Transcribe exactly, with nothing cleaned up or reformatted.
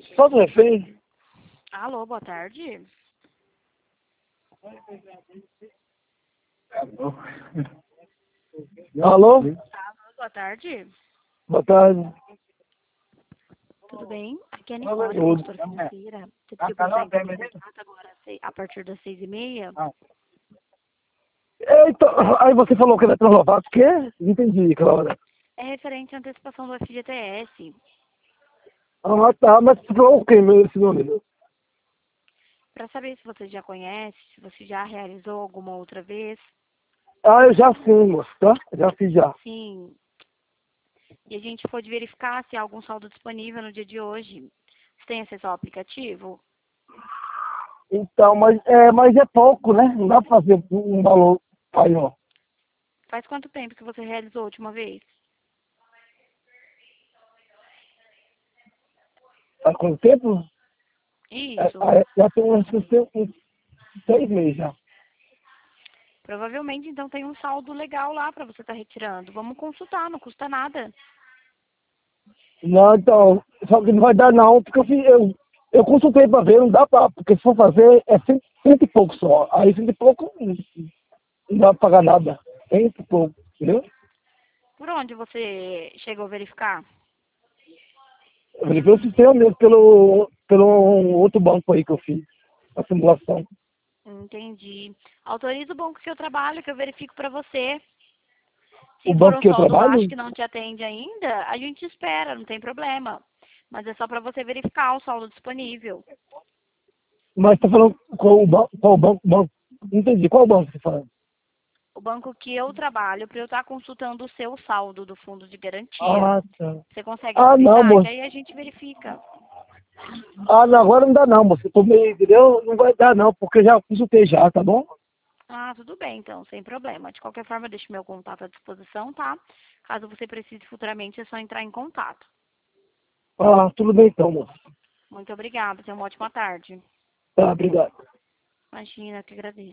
Só do refém? Alô, boa tarde. Alô? Alô, boa tarde. Boa tarde. Tudo bem? Aqui é a Nicole, Tudo. consultora financeira. Você pediu para estar entrando em contato agora às seis- a partir das seis e meia? Eita, aí você falou que era Translovato, o quê? Não entendi aquela hora. É referente à antecipação do F G T S. Ah, tá, mas você falou o quê, meu esse número? Para saber se você já conhece, se você já realizou alguma outra vez. Ah, eu já fiz, moço, tá? Já fiz já. Sim. E a gente pôde verificar se há algum saldo disponível no dia de hoje. Você tem acesso ao aplicativo? Então, mas é, mas é pouco, né? Não dá pra fazer um valor maior. Faz quanto tempo que você realizou a última vez? Há quanto tempo? É, Isso. ah, é, já tem uns, uns, uns seis meses já. Provavelmente, então, tem um saldo legal lá para você estar retirando. Vamos consultar, não custa nada. Não, então, só que não vai dar não, porque eu, fiz- eu, eu consultei pra ver, não dá pra, porque se for fazer é cento, cento e pouco só. Aí cento e pouco não não dá pra pagar nada. Cento e pouco, entendeu? Por onde você chegou a verificar? Eu falei pelo sistema mesmo, pelo, pelo outro banco aí que eu fiz, a simulação. Entendi. Autoriza o banco que eu trabalho, que eu verifico para você. O Se for banco um que eu saldo baixo trabalho, que não te atende ainda, a gente espera, não tem problema. Mas é só para você verificar o saldo disponível. mas tá falando qual o banco, qual o banco, banco, não entendi, qual banco você fala? O banco que eu trabalho, para eu estar consultando o seu saldo do fundo de garantia. Ah, tá. Você consegue Ah, não, autorizar? Que moço. aí a gente verifica. Ah, não, agora não dá não, moço. Eu tô meio, entendeu? Não vai dar não, porque eu já consultei já, tá bom? Ah, tudo bem, então, sem problema. De qualquer forma, eu deixo meu contato à disposição, tá? Caso você precise futuramente, é só entrar em contato. Ah, tudo bem então, moço. Muito obrigada, tenha uma ótima tarde. Tá, obrigado. Imagina, que agradeço.